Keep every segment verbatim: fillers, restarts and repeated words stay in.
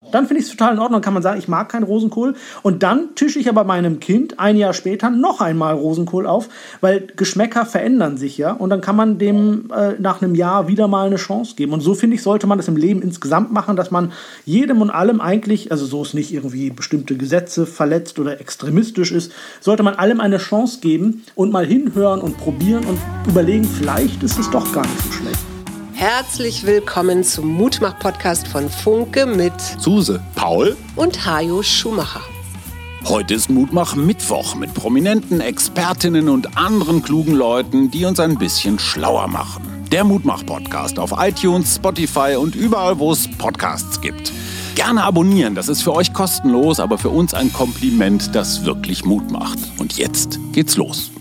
Dann finde ich es total in Ordnung. Dann kann man sagen, ich mag keinen Rosenkohl. Und dann tische ich aber meinem Kind ein Jahr später noch einmal Rosenkohl auf, weil Geschmäcker verändern sich ja. Und dann kann man dem äh, nach einem Jahr wieder mal eine Chance geben. Und so, finde ich, sollte man das im Leben insgesamt machen, dass man jedem und allem eigentlich, also so es nicht irgendwie bestimmte Gesetze verletzt oder extremistisch ist, sollte man allem eine Chance geben und mal hinhören und probieren und überlegen, vielleicht ist es doch gar nicht so schlecht. Herzlich willkommen zum Mutmach-Podcast von Funke mit Suse, Paul und Hajo Schumacher. Heute ist Mutmach-Mittwoch mit prominenten Expertinnen und anderen klugen Leuten, die uns ein bisschen schlauer machen. Der Mutmach-Podcast auf iTunes, Spotify und überall, wo es Podcasts gibt. Gerne abonnieren, das ist für euch kostenlos, aber für uns ein Kompliment, das wirklich Mut macht. Und jetzt geht's los.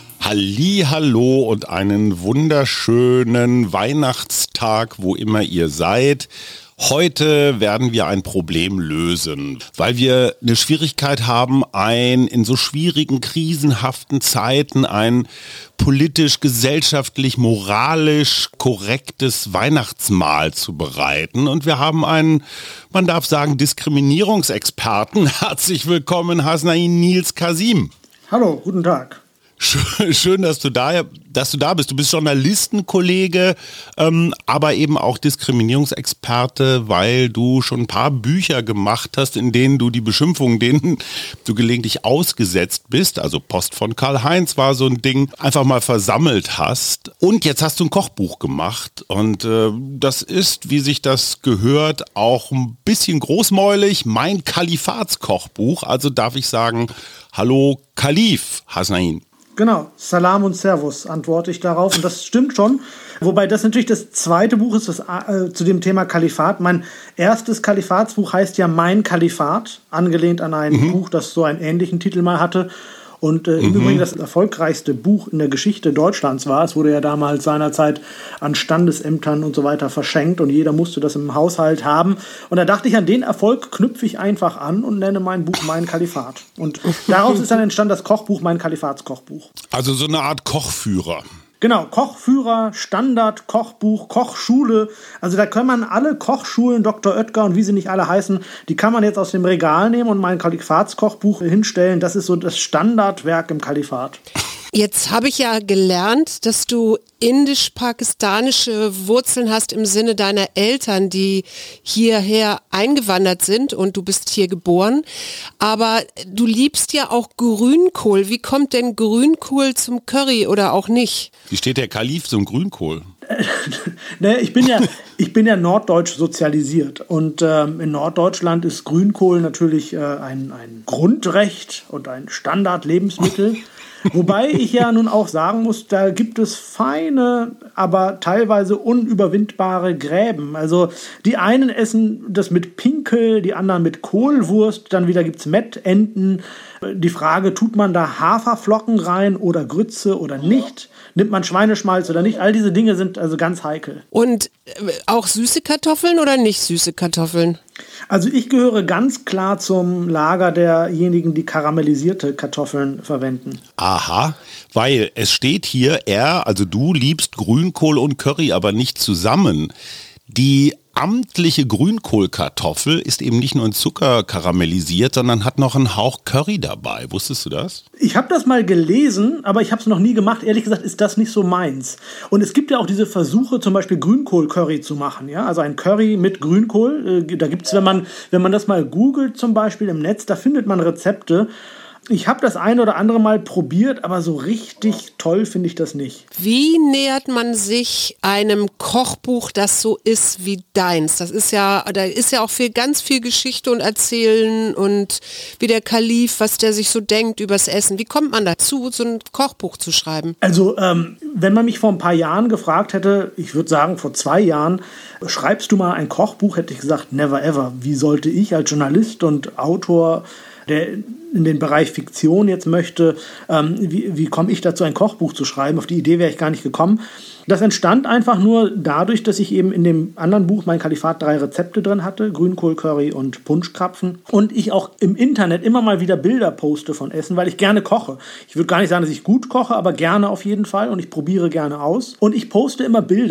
Hallihallo und einen wunderschönen Weihnachtstag, wo immer ihr seid. Heute werden wir ein Problem lösen, weil wir eine Schwierigkeit haben, ein in so schwierigen, krisenhaften Zeiten ein politisch, gesellschaftlich, moralisch korrektes Weihnachtsmahl zu bereiten. Und wir haben einen, man darf sagen, Diskriminierungsexperten. Herzlich willkommen, Hasnain Nils Kasim. Hallo, guten Tag. Schön, dass du da, dass du da bist. Du bist Journalistenkollege, ähm, aber eben auch Diskriminierungsexperte, weil du schon ein paar Bücher gemacht hast, in denen du die Beschimpfungen, denen du gelegentlich ausgesetzt bist, also Post von Karl-Heinz war so ein Ding, einfach mal versammelt hast. Und jetzt hast du ein Kochbuch gemacht und äh, das ist, wie sich das gehört, auch ein bisschen großmäulig, mein Kalifatskochbuch. Also darf ich sagen, hallo Kalif, Hasnain. Genau, Salam und Servus antworte ich darauf und das stimmt schon. Wobei das natürlich das zweite Buch ist, das äh, zu dem Thema Kalifat. Mein erstes Kalifatsbuch heißt ja Mein Kalifat, angelehnt an ein mhm. Buch, das so einen ähnlichen Titel mal hatte. Und äh, im mhm. Übrigen das erfolgreichste Buch in der Geschichte Deutschlands war. Es wurde ja damals seinerzeit an Standesämtern und so weiter verschenkt und jeder musste das im Haushalt haben. Und da dachte ich, an den Erfolg knüpfe ich einfach an und nenne mein Buch Mein Kalifat. Und daraus ist dann entstanden das Kochbuch Mein Kalifatskochbuch. Also so eine Art Kochführer. Genau, Kochführer, Standard, Kochbuch, Kochschule. Also da kann man alle Kochschulen, Doktor Oetker und wie sie nicht alle heißen, die kann man jetzt aus dem Regal nehmen und mein Kalifatskochbuch hinstellen. Das ist so das Standardwerk im Kalifat. Jetzt habe ich ja gelernt, dass du indisch-pakistanische Wurzeln hast im Sinne deiner Eltern, die hierher eingewandert sind und du bist hier geboren. Aber du liebst ja auch Grünkohl. Wie kommt denn Grünkohl zum Curry oder auch nicht? Wie steht der Kalif zum Grünkohl? ne, ich bin ja, ich bin ja norddeutsch sozialisiert und ähm, in Norddeutschland ist Grünkohl natürlich äh, ein, ein Grundrecht und ein Standardlebensmittel. Wobei ich ja nun auch sagen muss, da gibt es feine, aber teilweise unüberwindbare Gräben. Also die einen essen das mit Pinkel, die anderen mit Kohlwurst, dann wieder gibt's Mettenten. Die Frage, tut man da Haferflocken rein oder Grütze oder nicht? Nimmt man Schweineschmalz oder nicht? All diese Dinge sind also ganz heikel. Und auch süße Kartoffeln oder nicht süße Kartoffeln? Also ich gehöre ganz klar zum Lager derjenigen, die karamellisierte Kartoffeln verwenden. Aha, weil es steht hier, er, also du liebst Grünkohl und Curry, aber nicht zusammen. Die amtliche Grünkohlkartoffel ist eben nicht nur in Zucker karamellisiert, sondern hat noch einen Hauch Curry dabei. Wusstest du das? Ich habe das mal gelesen, aber ich habe es noch nie gemacht. Ehrlich gesagt ist das nicht so meins. Und es gibt ja auch diese Versuche, zum Beispiel Grünkohl-Curry zu machen. Ja? Also ein Curry mit Grünkohl. Da gibt es, wenn man, wenn man das mal googelt zum Beispiel im Netz, da findet man Rezepte. Ich habe das ein oder andere Mal probiert, aber so richtig toll finde ich das nicht. Wie nähert man sich einem Kochbuch, das so ist wie deins? Das ist ja, da ist ja auch viel, ganz viel Geschichte und Erzählen und wie der Kalif, was der sich so denkt übers Essen. Wie kommt man dazu, so ein Kochbuch zu schreiben? Also, ähm, wenn man mich vor ein paar Jahren gefragt hätte, ich würde sagen vor zwei Jahren, schreibst du mal ein Kochbuch, hätte ich gesagt, never ever. Wie sollte ich als Journalist und Autor, der in den Bereich Fiktion jetzt möchte, ähm, wie, wie komme ich dazu, ein Kochbuch zu schreiben? Auf die Idee wäre ich gar nicht gekommen. Das entstand einfach nur dadurch, dass ich eben in dem anderen Buch, Mein Kalifat, drei Rezepte drin hatte, Grünkohl, Curry und Punschkrapfen. Und ich auch im Internet immer mal wieder Bilder poste von Essen, weil ich gerne koche. Ich würde gar nicht sagen, dass ich gut koche, aber gerne auf jeden Fall und ich probiere gerne aus. Und ich poste immer Bilder.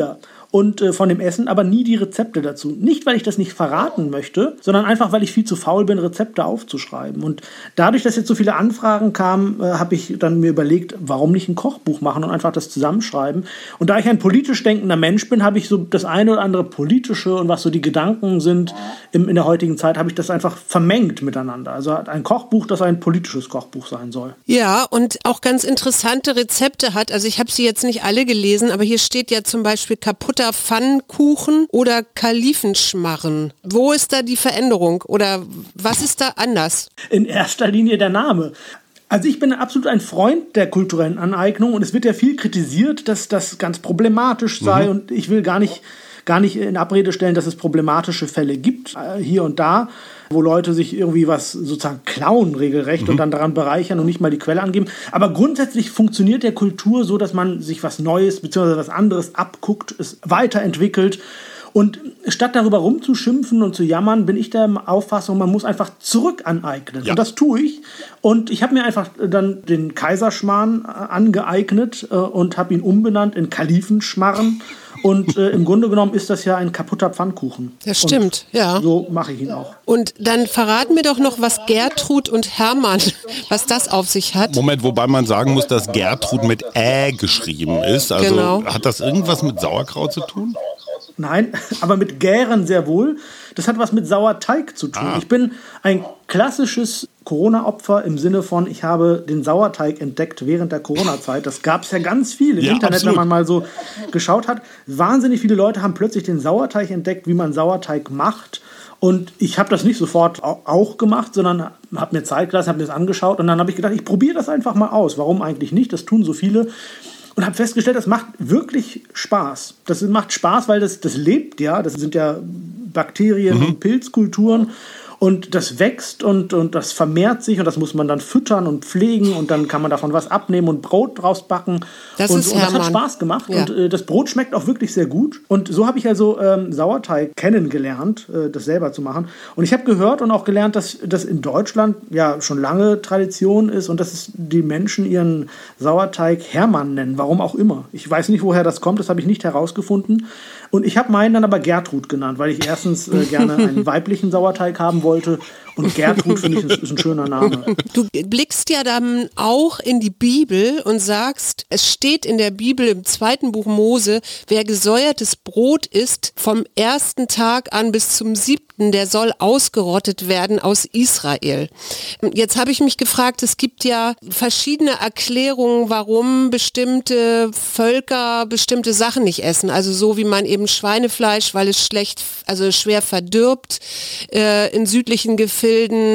und äh, von dem Essen, aber nie die Rezepte dazu. Nicht, weil ich das nicht verraten möchte, sondern einfach, weil ich viel zu faul bin, Rezepte aufzuschreiben. Und dadurch, dass jetzt so viele Anfragen kamen, äh, habe ich dann mir überlegt, warum nicht ein Kochbuch machen und einfach das zusammenschreiben. Und da ich ein politisch denkender Mensch bin, habe ich so das eine oder andere politische und was so die Gedanken sind im, in der heutigen Zeit, habe ich das einfach vermengt miteinander. Also ein Kochbuch, das ein politisches Kochbuch sein soll. Ja, und auch ganz interessante Rezepte hat. Also ich habe sie jetzt nicht alle gelesen, aber hier steht ja zum Beispiel kaputter Pfannkuchen oder Kalifenschmarren. Wo ist da die Veränderung oder was ist da anders? In erster Linie der Name. Also ich bin absolut ein Freund der kulturellen Aneignung und es wird ja viel kritisiert, dass das ganz problematisch sei mhm. und ich will gar nicht, gar nicht in Abrede stellen, dass es problematische Fälle gibt, äh, hier und da, wo Leute sich irgendwie was sozusagen klauen regelrecht mhm. und dann daran bereichern und nicht mal die Quelle angeben. Aber grundsätzlich funktioniert der Kultur so, dass man sich was Neues bzw. was anderes abguckt, es weiterentwickelt. Und statt darüber rumzuschimpfen und zu jammern, bin ich der Auffassung, man muss einfach zurück aneignen. Ja. Und das tue ich. Und ich habe mir einfach dann den Kaiserschmarrn angeeignet äh, und habe ihn umbenannt in Kalifenschmarren. Und äh, im Grunde genommen ist das ja ein kaputter Pfannkuchen. Das stimmt, und ja. So mache ich ihn auch. Und dann verraten mir doch noch, was Gertrud und Hermann, was das auf sich hat. Moment, wobei man sagen muss, dass Gertrud mit Ä geschrieben ist. Also genau. Hat das irgendwas mit Sauerkraut zu tun? Nein, aber mit Gären sehr wohl. Das hat was mit Sauerteig zu tun. Ah. Ich bin ein klassisches Corona-Opfer im Sinne von, ich habe den Sauerteig entdeckt während der Corona-Zeit. Das gab es ja ganz viel im ja, Internet, absolut. Wenn man mal so geschaut hat. Wahnsinnig viele Leute haben plötzlich den Sauerteig entdeckt, wie man Sauerteig macht. Und ich habe das nicht sofort auch gemacht, sondern habe mir Zeit gelassen, habe mir das angeschaut und dann habe ich gedacht, ich probiere das einfach mal aus. Warum eigentlich nicht? Das tun so viele. Und habe festgestellt, das macht wirklich Spaß. Das macht Spaß, weil das, das lebt ja. Das sind ja Bakterien mhm. und Pilzkulturen. Und das wächst und, und das vermehrt sich und das muss man dann füttern und pflegen und dann kann man davon was abnehmen und Brot draus backen. Das und, ist und das hat Spaß gemacht ja. und äh, das Brot schmeckt auch wirklich sehr gut. Und so habe ich also ähm, Sauerteig kennengelernt, äh, das selber zu machen. Und ich habe gehört und auch gelernt, dass das in Deutschland ja schon lange Tradition ist und dass es die Menschen ihren Sauerteig Hermann nennen, warum auch immer. Ich weiß nicht, woher das kommt, das habe ich nicht herausgefunden. Und ich habe meinen dann aber Gertrud genannt, weil ich erstens äh, gerne einen weiblichen Sauerteig haben wollte und Gertrud finde ich ist, ist ein schöner Name. Du blickst ja dann auch in die Bibel und sagst, es steht in der Bibel im zweiten Buch Mose, wer gesäuertes Brot isst, vom ersten Tag an bis zum siebten, der soll ausgerottet werden aus Israel. Jetzt habe ich mich gefragt, es gibt ja verschiedene Erklärungen, warum bestimmte Völker bestimmte Sachen nicht essen. Also so wie man eben Schweinefleisch, weil es schlecht, also schwer verdirbt, äh, in südlichen Gefilden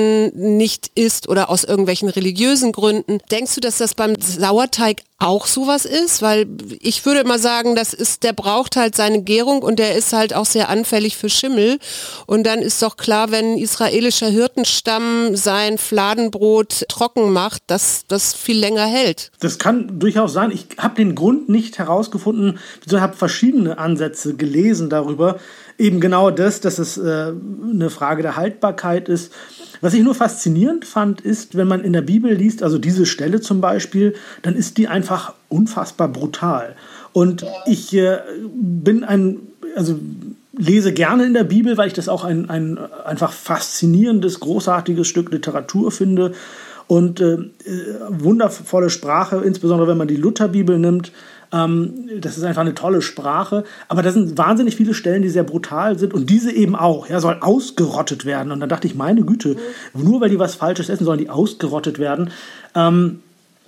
nicht isst oder aus irgendwelchen religiösen Gründen. Denkst du, dass das beim Sauerteig auch sowas ist? Weil ich würde mal sagen, das ist, der braucht halt seine Gärung und der ist halt auch sehr anfällig für Schimmel. Und dann ist doch klar, wenn ein israelischer Hirtenstamm sein Fladenbrot trocken macht, dass das viel länger hält. Das kann durchaus sein. Ich habe den Grund nicht herausgefunden. Ich habe verschiedene Ansätze gelesen darüber. Eben genau das, dass es äh, eine Frage der Haltbarkeit ist. Was ich nur faszinierend fand, ist, wenn man in der Bibel liest, also diese Stelle zum Beispiel, dann ist die einfach unfassbar brutal. Und ich äh, bin ein, also lese gerne in der Bibel, weil ich das auch ein, ein einfach faszinierendes, großartiges Stück Literatur finde. Und äh, wundervolle Sprache, insbesondere wenn man die Lutherbibel nimmt. Ähm, das ist einfach eine tolle Sprache. Aber da sind wahnsinnig viele Stellen, die sehr brutal sind. Und diese eben auch. Ja, soll ausgerottet werden. Und dann dachte ich, meine Güte, nur weil die was Falsches essen, sollen die ausgerottet werden. Ähm,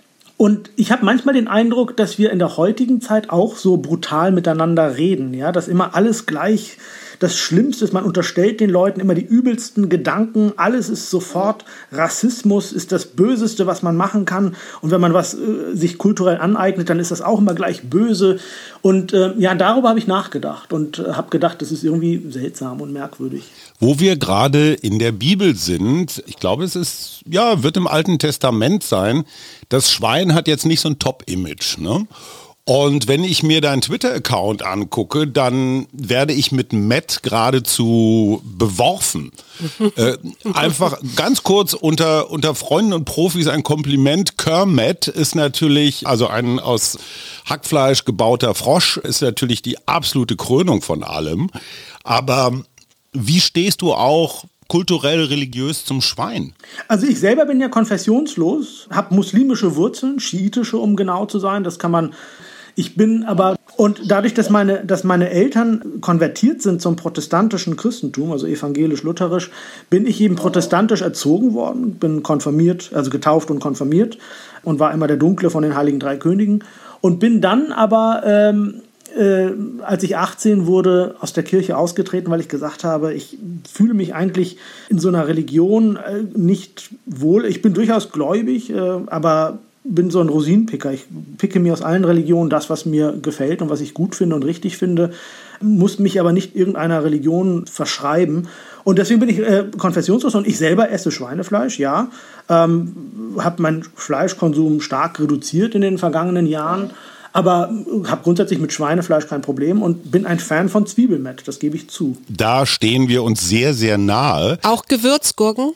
und ich habe manchmal den Eindruck, dass wir in der heutigen Zeit auch so brutal miteinander reden. Ja, dass immer alles gleich das Schlimmste ist, man unterstellt den Leuten immer die übelsten Gedanken, alles ist sofort, Rassismus ist das Böseste, was man machen kann und wenn man was äh, sich kulturell aneignet, dann ist das auch immer gleich böse und äh, ja, darüber habe ich nachgedacht und äh, habe gedacht, das ist irgendwie seltsam und merkwürdig. Wo wir gerade in der Bibel sind, ich glaube, es ist, ja, wird im Alten Testament sein, das Schwein hat jetzt nicht so ein Top-Image, ne? Und wenn ich mir deinen Twitter-Account angucke, dann werde ich mit Matt geradezu beworfen. äh, einfach ganz kurz unter, unter Freunden und Profis ein Kompliment. Kermit ist natürlich, also ein aus Hackfleisch gebauter Frosch, ist natürlich die absolute Krönung von allem. Aber wie stehst du auch kulturell, religiös zum Schwein? Also ich selber bin ja konfessionslos, habe muslimische Wurzeln, schiitische, um genau zu sein. Das kann man, ich bin aber, und dadurch, dass meine, dass meine Eltern konvertiert sind zum protestantischen Christentum, also evangelisch-lutherisch, bin ich eben protestantisch erzogen worden, bin konfirmiert, also getauft und konfirmiert und war immer der Dunkle von den Heiligen Drei Königen und bin dann aber ähm, Äh, als ich achtzehn wurde, aus der Kirche ausgetreten, weil ich gesagt habe, ich fühle mich eigentlich in so einer Religion äh, nicht wohl. Ich bin durchaus gläubig, äh, aber bin so ein Rosinenpicker. Ich picke mir aus allen Religionen das, was mir gefällt und was ich gut finde und richtig finde, muss mich aber nicht irgendeiner Religion verschreiben. Und deswegen bin ich äh, konfessionslos und ich selber esse Schweinefleisch, ja. Ähm, habe meinen Fleischkonsum stark reduziert in den vergangenen Jahren. Aber habe grundsätzlich mit Schweinefleisch kein Problem und bin ein Fan von Zwiebelmett, das gebe ich zu. Da stehen wir uns sehr, sehr nahe. Auch Gewürzgurken?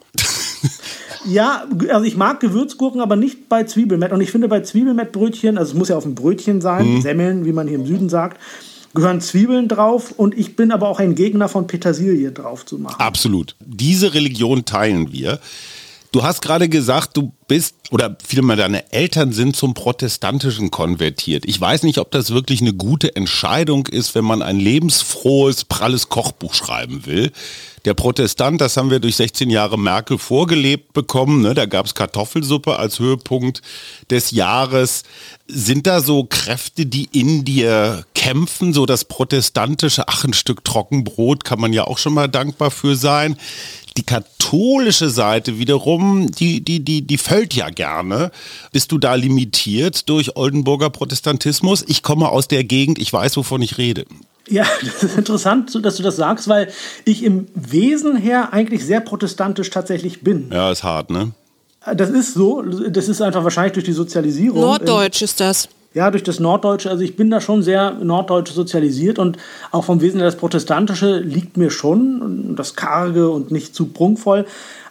Ja, also ich mag Gewürzgurken, aber nicht bei Zwiebelmett. Und ich finde bei Zwiebelmettbrötchen, also es muss ja auf dem Brötchen sein, mhm. Semmeln, wie man hier im Süden sagt, gehören Zwiebeln drauf. Und ich bin aber auch ein Gegner von Petersilie drauf zu machen. Absolut. Diese Religion teilen wir. Du hast gerade gesagt, du bist, oder vielmehr deine Eltern sind zum Protestantischen konvertiert. Ich weiß nicht, ob das wirklich eine gute Entscheidung ist, wenn man ein lebensfrohes, pralles Kochbuch schreiben will. Der Protestant, das haben wir durch sechzehn Jahre Merkel vorgelebt bekommen, ne? Da gab es Kartoffelsuppe als Höhepunkt des Jahres. Sind da so Kräfte, die in dir kämpfen, so das protestantische, ach, ein Stück Trockenbrot kann man ja auch schon mal dankbar für sein. Die katholische Seite wiederum, die, die, die, die fällt ja gerne. Bist du da limitiert durch Oldenburger Protestantismus? Ich komme aus der Gegend, ich weiß, wovon ich rede. Ja, das ist interessant, dass du das sagst, weil ich im Wesen her eigentlich sehr protestantisch tatsächlich bin. Ja, ist hart, ne? Das ist so, das ist einfach wahrscheinlich durch die Sozialisierung. Norddeutsch ist das. Ja, durch das Norddeutsche, also ich bin da schon sehr norddeutsch sozialisiert und auch vom Wesen her das Protestantische liegt mir schon, das Karge und nicht zu prunkvoll,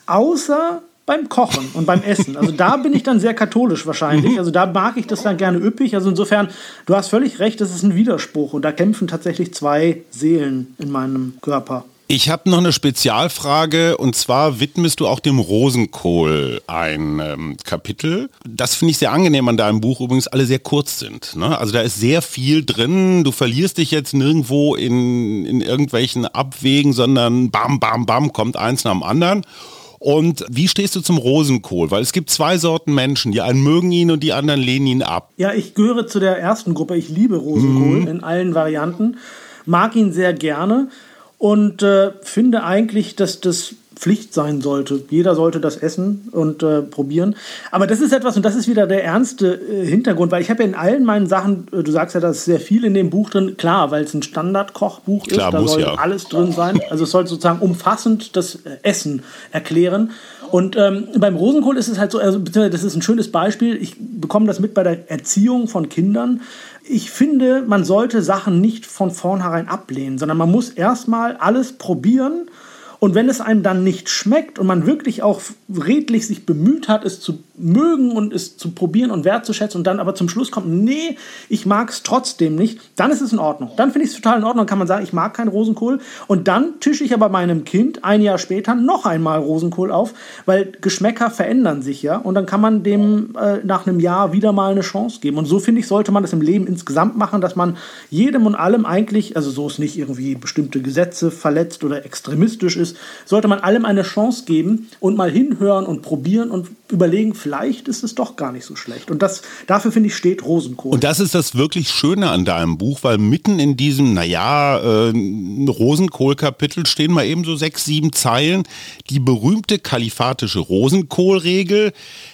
außer beim Kochen und beim Essen. Also da bin ich dann sehr katholisch wahrscheinlich, also da mag ich das dann gerne üppig, also insofern, du hast völlig recht, das ist ein Widerspruch und da kämpfen tatsächlich zwei Seelen in meinem Körper. Ich habe noch eine Spezialfrage und zwar widmest du auch dem Rosenkohl ein ähm, Kapitel. Das finde ich sehr angenehm an deinem Buch, übrigens alle sehr kurz sind. Ne? Also da ist sehr viel drin, du verlierst dich jetzt nirgendwo in, in irgendwelchen Abwägen, sondern bam, bam, bam, kommt eins nach dem anderen. Und wie stehst du zum Rosenkohl? Weil es gibt zwei Sorten Menschen, die einen mögen ihn und die anderen lehnen ihn ab. Ja, ich gehöre zu der ersten Gruppe, ich liebe Rosenkohl mhm. in allen Varianten, mag ihn sehr gerne. Und äh, finde eigentlich, dass das Pflicht sein sollte. Jeder sollte das essen und äh, probieren. Aber das ist etwas, und das ist wieder der ernste äh, Hintergrund, weil ich habe ja in allen meinen Sachen, äh, du sagst ja, da ist sehr viel in dem Buch drin, klar, weil es ein Standardkochbuch ist, da soll ja alles drin sein. Also es soll sozusagen umfassend das äh, Essen erklären. Und ähm, beim Rosenkohl ist es halt so, also beziehungsweise das ist ein schönes Beispiel, ich bekomme das mit bei der Erziehung von Kindern. Ich finde, man sollte Sachen nicht von vornherein ablehnen, sondern man muss erstmal alles probieren. Und wenn es einem dann nicht schmeckt und man wirklich auch redlich sich bemüht hat, es zu mögen und es zu probieren und wertzuschätzen und dann aber zum Schluss kommt, nee, ich mag es trotzdem nicht, dann ist es in Ordnung. Dann finde ich es total in Ordnung, kann man sagen, ich mag keinen Rosenkohl. Und dann tische ich aber meinem Kind ein Jahr später noch einmal Rosenkohl auf, weil Geschmäcker verändern sich ja und dann kann man dem äh, nach einem Jahr wieder mal eine Chance geben. Und so finde ich, sollte man das im Leben insgesamt machen, dass man jedem und allem eigentlich, also so es nicht irgendwie bestimmte Gesetze verletzt oder extremistisch ist, sollte man allem eine Chance geben und mal hinhören und probieren und überlegen, vielleicht ist es doch gar nicht so schlecht. Und das, dafür, finde ich, steht Rosenkohl. Und das ist das wirklich Schöne an deinem Buch, weil mitten in diesem, naja, äh, Rosenkohl-Kapitel stehen mal eben so sechs, sieben Zeilen. Die berühmte kalifatische Rosenkohl-Regel.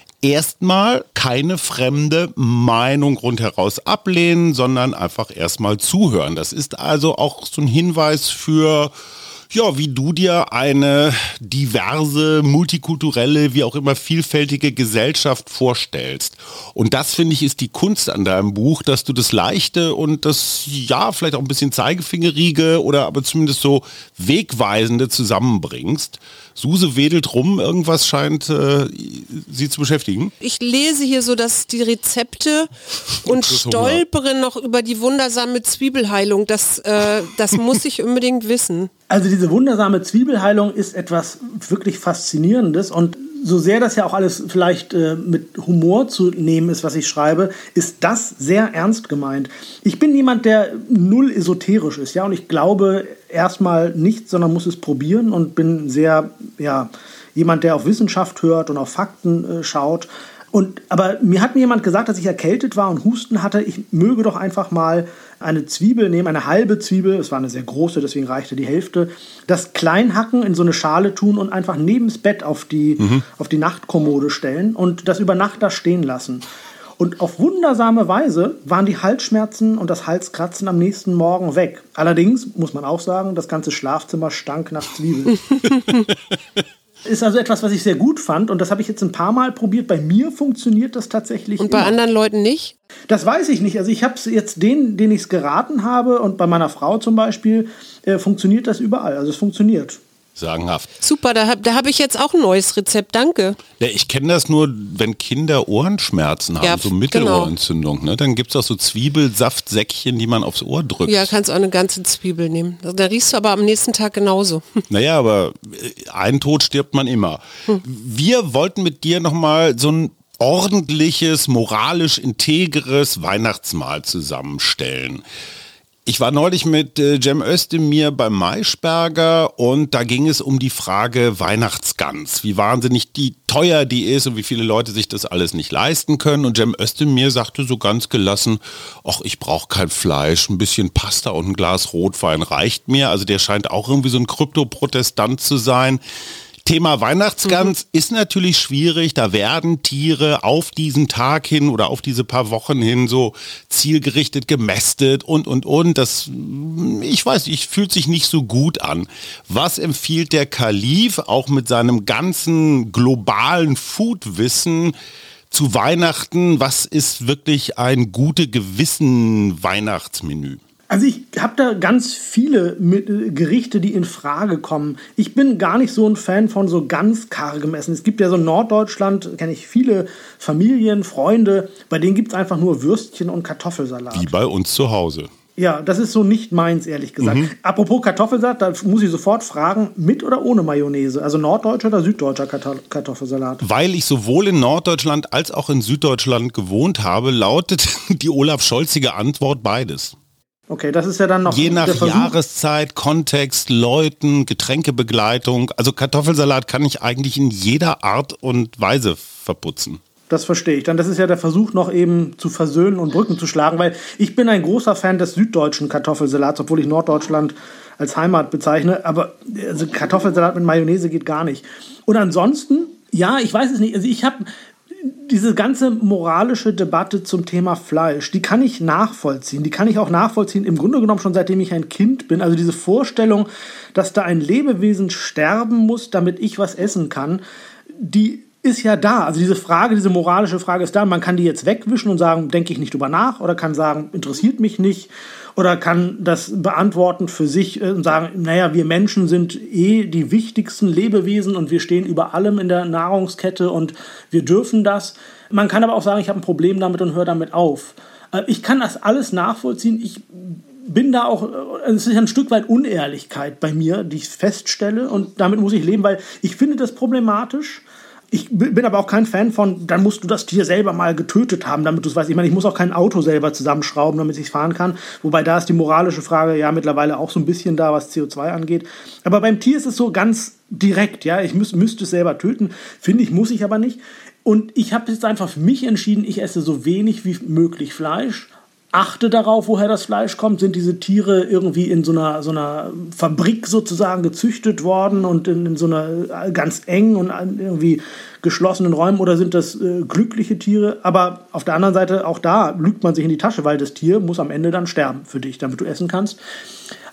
Erstmal keine fremde Meinung rundheraus ablehnen, sondern einfach erstmal zuhören. Das ist also auch so ein Hinweis für Ja, wie du dir eine diverse, multikulturelle, wie auch immer vielfältige Gesellschaft vorstellst. Und das, finde ich, ist die Kunst an deinem Buch, dass du das Leichte und das, ja, vielleicht auch ein bisschen Zeigefingerige oder aber zumindest so Wegweisende zusammenbringst. Suse wedelt rum, irgendwas scheint äh, sie zu beschäftigen. Ich lese hier so, dass die Rezepte und stolpere noch über die wundersame Zwiebelheilung. Das, äh, das muss ich unbedingt wissen. Also diese wundersame Zwiebelheilung ist etwas wirklich Faszinierendes und so sehr das ja auch alles vielleicht äh, mit Humor zu nehmen ist, was ich schreibe, ist das sehr ernst gemeint. Ich bin jemand, der null esoterisch ist, ja, und ich glaube erstmal nicht, sondern muss es probieren und bin sehr, ja, jemand, der auf Wissenschaft hört und auf Fakten äh, schaut. Und, aber mir hat mir jemand gesagt, dass ich erkältet war und Husten hatte, ich möge doch einfach mal eine Zwiebel nehmen, eine halbe Zwiebel, es war eine sehr große, deswegen reichte die Hälfte, das klein hacken, in so eine Schale tun und einfach neben das Bett auf die, mhm. auf die Nachtkommode stellen und das über Nacht da stehen lassen. Und auf wundersame Weise waren die Halsschmerzen und das Halskratzen am nächsten Morgen weg. Allerdings, muss man auch sagen, das ganze Schlafzimmer stank nach Zwiebeln. Ist also etwas, was ich sehr gut fand und das habe ich jetzt ein paar Mal probiert. Bei mir funktioniert das tatsächlich. Und bei immer. anderen Leuten nicht? Das weiß ich nicht. Also ich habe es jetzt denen, denen ich es geraten habe und bei meiner Frau zum Beispiel, äh, funktioniert das überall. Also es funktioniert. Sagenhaft. Super, da habe da hab ich jetzt auch ein neues Rezept, danke. Ja, ich kenne das nur, wenn Kinder Ohrenschmerzen haben, ja, so Mittelohrentzündung. Genau. Ne? Dann gibt es auch so Zwiebelsaftsäckchen, die man aufs Ohr drückt. Ja, kannst auch eine ganze Zwiebel nehmen. Da riechst du aber am nächsten Tag genauso. Naja, aber ein Tod stirbt man immer. Hm. Wir wollten mit dir nochmal so ein ordentliches, moralisch integres Weihnachtsmahl zusammenstellen. Ich war neulich mit äh, Cem Özdemir beim Maischberger und da ging es um die Frage Weihnachtsgans, wie wahnsinnig die teuer die ist und wie viele Leute sich das alles nicht leisten können. Und Cem Özdemir sagte so ganz gelassen, ach, ich brauche kein Fleisch, ein bisschen Pasta und ein Glas Rotwein reicht mir. Also der scheint auch irgendwie so ein Krypto-Protestant zu sein. Thema Weihnachtsgans mhm. ist natürlich schwierig, da werden Tiere auf diesen Tag hin oder auf diese paar Wochen hin so zielgerichtet gemästet und, und, und. Das, ich weiß, ich fühlt sich nicht so gut an. Was empfiehlt der Kalif auch mit seinem ganzen globalen Foodwissen zu Weihnachten? Was ist wirklich ein gute Gewissen Weihnachtsmenü? Also ich habe da ganz viele Gerichte, die in Frage kommen. Ich bin gar nicht so ein Fan von so ganz kargem Essen. Es gibt ja so in Norddeutschland, kenne ich viele Familien, Freunde, bei denen gibt es einfach nur Würstchen und Kartoffelsalat. Wie bei uns zu Hause. Ja, das ist so nicht meins, ehrlich gesagt. Mhm. Apropos Kartoffelsalat, da muss ich sofort fragen, mit oder ohne Mayonnaise? Also norddeutscher oder süddeutscher Kartoffelsalat? Weil ich sowohl in Norddeutschland als auch in Süddeutschland gewohnt habe, lautet die Olaf-Scholzige Antwort beides. Okay, das ist ja dann noch... Je nach Jahreszeit, Kontext, Leuten, Getränkebegleitung. Also Kartoffelsalat kann ich eigentlich in jeder Art und Weise verputzen. Das verstehe ich. Dann das ist ja der Versuch, noch eben zu versöhnen und Brücken zu schlagen, weil ich bin ein großer Fan des süddeutschen Kartoffelsalats, obwohl ich Norddeutschland als Heimat bezeichne. Aber also Kartoffelsalat mit Mayonnaise geht gar nicht. Und ansonsten, ja, ich weiß es nicht. Also ich habe... Diese ganze moralische Debatte zum Thema Fleisch, die kann ich nachvollziehen. Die kann ich auch nachvollziehen, im Grunde genommen schon seitdem ich ein Kind bin. Also diese Vorstellung, dass da ein Lebewesen sterben muss, damit ich was essen kann, die ist ja da. Also diese Frage, diese moralische Frage ist da. Man kann die jetzt wegwischen und sagen, denke ich nicht drüber nach, oder kann sagen, interessiert mich nicht, oder kann das beantworten für sich und sagen, naja, wir Menschen sind eh die wichtigsten Lebewesen und wir stehen über allem in der Nahrungskette und wir dürfen das. Man kann aber auch sagen, ich habe ein Problem damit und höre damit auf. Ich kann das alles nachvollziehen. Ich bin da auch, es ist ein Stück weit Unehrlichkeit bei mir, die ich feststelle, und damit muss ich leben, weil ich finde das problematisch. Ich bin aber auch kein Fan von, dann musst du das Tier selber mal getötet haben, damit du es weißt. Ich meine, ich muss auch kein Auto selber zusammenschrauben, damit ich es fahren kann. Wobei da ist die moralische Frage ja mittlerweile auch so ein bisschen da, was C O zwei angeht. Aber beim Tier ist es so ganz direkt, ja. Ich müß, müsste es selber töten. Finde ich, muss ich aber nicht. Und ich habe jetzt einfach für mich entschieden, ich esse so wenig wie möglich Fleisch. Achte darauf, woher das Fleisch kommt. Sind diese Tiere irgendwie in so einer, so einer Fabrik sozusagen gezüchtet worden und in, in so einer ganz engen und irgendwie geschlossenen Räumen, oder sind das äh, glückliche Tiere? Aber auf der anderen Seite, auch da lügt man sich in die Tasche, weil das Tier muss am Ende dann sterben für dich, damit du essen kannst.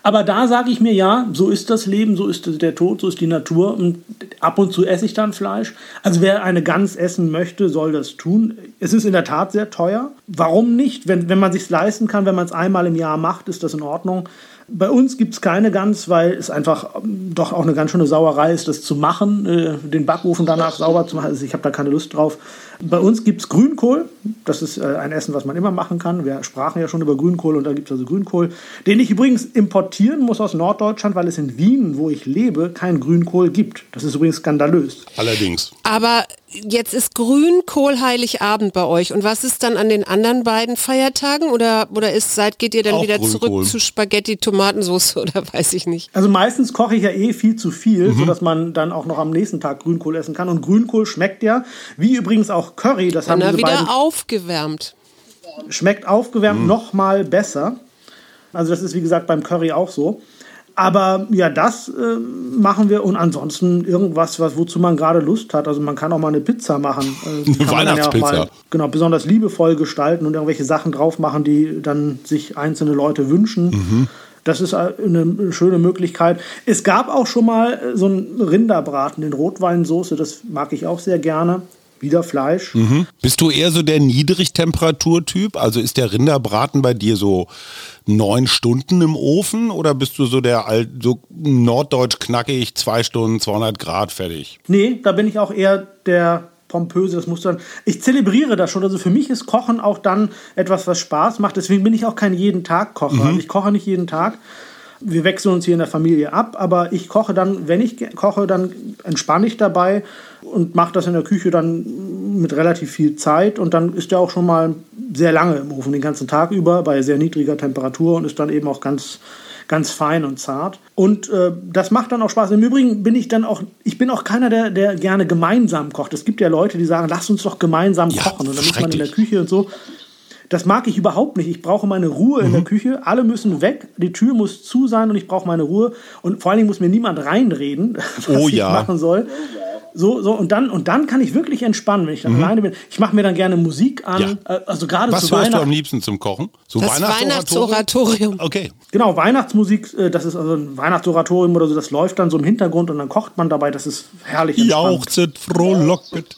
Aber da sage ich mir, ja, so ist das Leben, so ist der Tod, so ist die Natur. Und ab und zu esse ich dann Fleisch. Also wer eine Gans essen möchte, soll das tun. Es ist in der Tat sehr teuer. Warum nicht? Wenn, wenn man es sich leisten kann, wenn man es einmal im Jahr macht, ist das in Ordnung. Bei uns gibt es keine Gans, weil es einfach doch auch eine ganz schöne Sauerei ist, das zu machen, äh, den Backofen danach sauber zu machen. Also ich habe da keine Lust drauf. Bei uns gibt es Grünkohl. Das ist äh, ein Essen, was man immer machen kann. Wir sprachen ja schon über Grünkohl und da gibt es also Grünkohl, den ich übrigens importieren muss aus Norddeutschland, weil es in Wien, wo ich lebe, keinen Grünkohl gibt. Das ist übrigens skandalös. Allerdings. Aber jetzt ist Grünkohl Heiligabend bei euch. Und was ist dann an den anderen beiden Feiertagen? Oder, oder ist, seid, geht ihr dann Auch wieder Grünkohl. zurück zu Spaghetti, Tomatensauce oder weiß ich nicht? Also meistens koche ich ja eh viel zu viel, Mhm. sodass man dann auch noch am nächsten Tag Grünkohl essen kann. Und Grünkohl schmeckt ja, wie übrigens auch Curry, das haben Na, diese beiden, wieder aufgewärmt. schmeckt aufgewärmt Mhm. noch mal besser. Also das ist wie gesagt beim Curry auch so. Aber ja, das äh, machen wir und ansonsten irgendwas, was, wozu man gerade Lust hat. Also man kann auch mal eine Pizza machen. Äh, die kann man dann ja auch Weihnachtspizza. mal, genau, besonders liebevoll gestalten und irgendwelche Sachen drauf machen, die dann sich einzelne Leute wünschen. Mhm. Das ist eine schöne Möglichkeit. Es gab auch schon mal so einen Rinderbraten in Rotweinsoße, das mag ich auch sehr gerne. Wieder Fleisch. Mhm. Bist du eher so der Niedrigtemperaturtyp? Also ist der Rinderbraten bei dir so neun Stunden im Ofen oder bist du so der alt, so norddeutsch knackig, zwei Stunden, zweihundert Grad fertig? Nee, da bin ich auch eher der pompöse, das muss dann. Ich zelebriere das schon. Also für mich ist Kochen auch dann etwas, was Spaß macht. Deswegen bin ich auch kein jeden-Tag-Kocher. Mhm. Also ich koche nicht jeden Tag. Wir wechseln uns hier in der Familie ab, aber ich koche dann, wenn ich koche, dann entspanne ich dabei und mache das in der Küche dann mit relativ viel Zeit und dann ist der auch schon mal sehr lange im Ofen, den ganzen Tag über, bei sehr niedriger Temperatur und ist dann eben auch ganz, ganz fein und zart. Und äh, das macht dann auch Spaß. Im Übrigen bin ich dann auch, ich bin auch keiner, der, der gerne gemeinsam kocht. Es gibt ja Leute, die sagen, lass uns doch gemeinsam Ja, kochen und dann ist man in der schrecklich. Küche und so. Das mag ich überhaupt nicht. Ich brauche meine Ruhe in Mhm. der Küche. Alle müssen weg. Die Tür muss zu sein und ich brauche meine Ruhe. Und vor allen Dingen muss mir niemand reinreden, was Oh ich ja. machen soll. So, so, und dann, und dann kann ich wirklich entspannen, wenn ich dann alleine bin. Ich mache mir dann gerne Musik an. Mhm. Ja. äh, Also gerade Was zu hörst du am Weihnachten. liebsten zum Kochen? So Das Weihnachtsoratorium. Okay. Genau, Weihnachtsmusik, äh, das ist also ein Weihnachtsoratorium oder so, das läuft dann so im Hintergrund und dann kocht man dabei. Das ist herrlich entspannt. Jauchzet, frohlocket.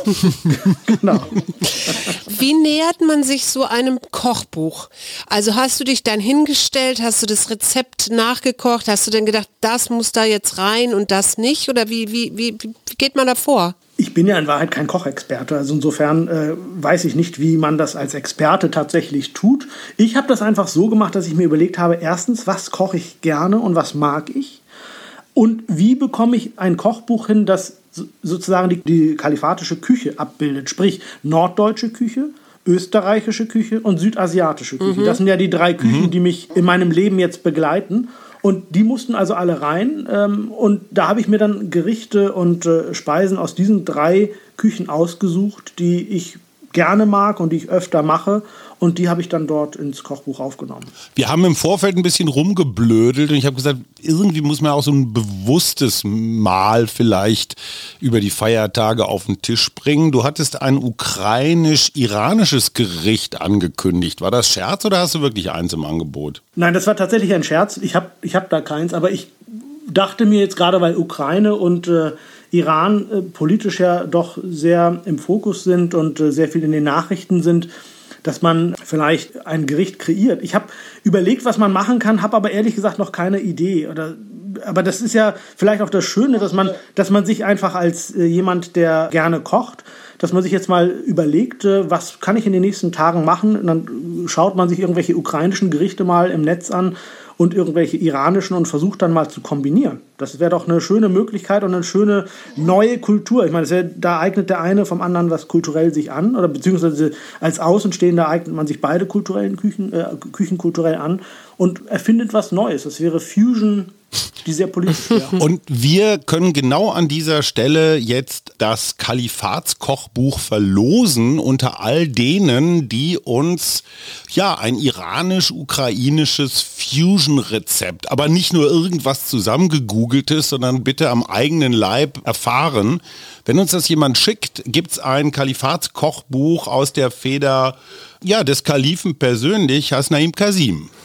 Genau. Wie nähert man sich so einem Kochbuch? Also hast du dich dann hingestellt, hast du das Rezept nachgekocht, hast du denn gedacht, das muss da jetzt rein und das nicht? Oder wie, wie, wie, wie geht man da vor? Ich bin ja in Wahrheit kein Kochexperte, also insofern äh, weiß ich nicht, wie man das als Experte tatsächlich tut. Ich habe das einfach so gemacht, dass ich mir überlegt habe, erstens, was koche ich gerne und was mag ich? Und wie bekomme ich ein Kochbuch hin, das so- sozusagen die, die kalifatische Küche abbildet, sprich norddeutsche Küche, österreichische Küche und südasiatische Küche. Das sind ja die drei Küchen, die mich in meinem Leben jetzt begleiten. Und die mussten also alle rein. Ähm, und da habe ich mir dann Gerichte und äh, Speisen aus diesen drei Küchen ausgesucht, die ich gerne mag und die ich öfter mache. Und die habe ich dann dort ins Kochbuch aufgenommen. Wir haben im Vorfeld ein bisschen rumgeblödelt und ich habe gesagt, irgendwie muss man auch so ein bewusstes Mahl vielleicht über die Feiertage auf den Tisch bringen. Du hattest ein ukrainisch-iranisches Gericht angekündigt. War das Scherz oder hast du wirklich eins im Angebot? Nein, das war tatsächlich ein Scherz. Ich habe ich hab da keins, aber ich dachte mir jetzt gerade, weil Ukraine und äh, Iran äh, politisch ja doch sehr im Fokus sind und äh, sehr viel in den Nachrichten sind, dass man vielleicht ein Gericht kreiert. Ich habe überlegt, was man machen kann, habe aber ehrlich gesagt noch keine Idee. Oder, aber das ist ja vielleicht auch das Schöne, dass man, dass man sich einfach als äh, jemand, der gerne kocht, dass man sich jetzt mal überlegt, äh, was kann ich in den nächsten Tagen machen. Und dann schaut man sich irgendwelche ukrainischen Gerichte mal im Netz an und irgendwelche iranischen und versucht dann mal zu kombinieren. Das wäre doch eine schöne Möglichkeit und eine schöne neue Kultur. Ich meine, das wär, da eignet der eine vom anderen was kulturell sich an oder beziehungsweise als Außenstehender eignet man sich beide kulturellen Küchen, äh, Küchen kulturell an und erfindet was Neues. Das wäre Fusion, die sehr politisch wäre. Und wir können genau an dieser Stelle jetzt das Kalifatskochbuch verlosen unter all denen, die uns ja ein iranisch-ukrainisches Fusion-Rezept, aber nicht nur irgendwas zusammengegoogeltes, sondern bitte am eigenen Leib erfahren. Wenn uns das jemand schickt, gibt es ein Kalifatskochbuch aus der Feder ja, des Kalifen persönlich, Hasnaim Kasim.